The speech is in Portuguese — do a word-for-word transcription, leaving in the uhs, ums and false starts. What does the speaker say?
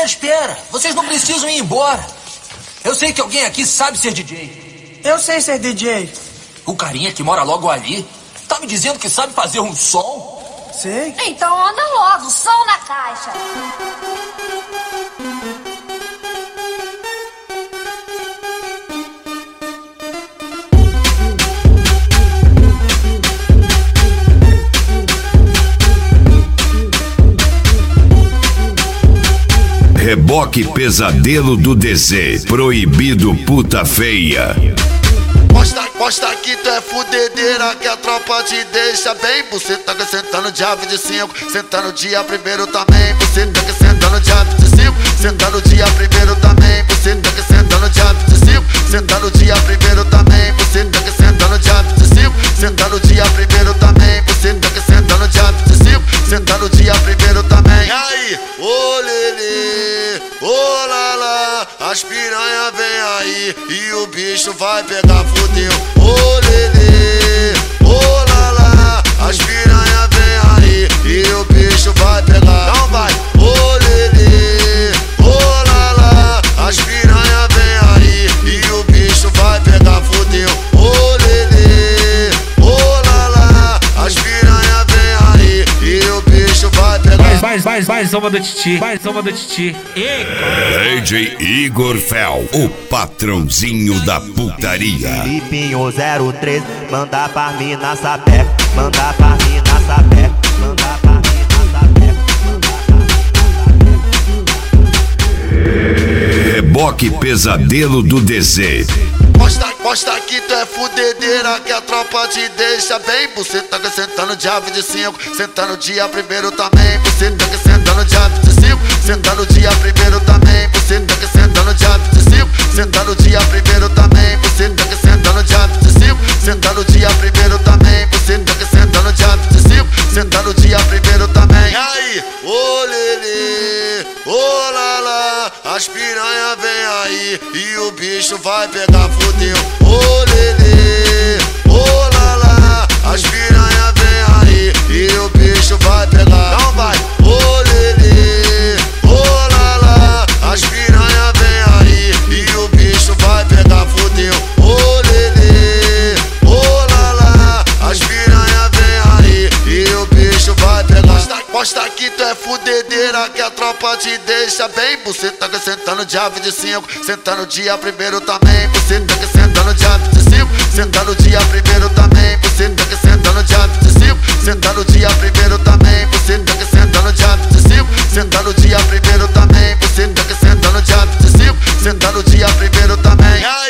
espera. Vocês não precisam ir embora. Eu sei que alguém aqui sabe ser D J. Eu sei ser D J. O carinha que mora logo ali tá me dizendo que sabe fazer um som? Sei. Então anda logo, som na caixa. Reboque Pesadelo do D Z, proibido puta feia. Mostra, mostra que tu é fudedeira, que a tropa te deixa bem. Você tá sentando dia vinte e cinco, sentando dia primeiro também. Você tá sentando dia vinte e cinco, sentando dia primeiro também. Você tá sentando dia vinte e cinco, sentando dia primeiro também. Você tá sentando dia vinte e cinco, sentando dia primeiro também. Você tá sentando dia vinte e cinco, sentando dia primeiro também. E aí, ô lelê, ô lalá, as piranha vem aí e o bicho vai pegar, fudeu. Ô lelê, ô lalá, as piranha vem aí e o bicho vai pegar. Não vai, ô lelê, ô lalá, as piranha vem aí e o bicho vai pegar, fudeu. Ô lelê, ô lalá, as piranha vem aí e o bicho vai pegar. Mais, mais, mais, mais uma do Titi, mais uma do Titi. D J Igor Fel, o patrãozinho da putaria. Filipinho zero três, manda pra mim na sapé, manda pra mim na sapé, manda pra mim na sapé, manda pra mim na sapé. Reboque Pesadelo do D Z. Mostra, mostra que tu é fudedeira, que a tropa te deixa bem. Você tá sentando dia vinte e cinco, sentando dia primeiro também. Você tá sentando dia vinte e cinco, sentando dia primeiro também. Você tá sentando dia vinte e cinco, sentando dia primeiro também. Você tá sentando dia vinte e cinco, sentando dia primeiro também. Você tá sentando dia vinte e cinco, sentando dia primeiro também. E aí, ô lelê, ô lalá, as piranha vem aí e o bicho vai pegar, fudeu. Ô lelê, ô lalá, as piranha vem aí e o bicho vai pegar. Não vai, ô lelê, ô lalá, as piranha vem aí e o bicho vai pegar, fudeu. Ô lelê, ô lalá, as piranha vem aí e o bicho vai pegar. Mostra, mostra que tu é fudedeira, que a tropa te deixa bem. Você tá sentando dia vinte e cinco, sentando dia primeiro também. Você tá sentando dia vinte e cinco, sentando dia primeiro também. Você tá sentando dia vinte e cinco, sentando dia primeiro também. Você tá sentando dia vinte e cinco, sentando dia primeiro também. Você tá sentando dia vinte e cinco, sentando dia primeiro também.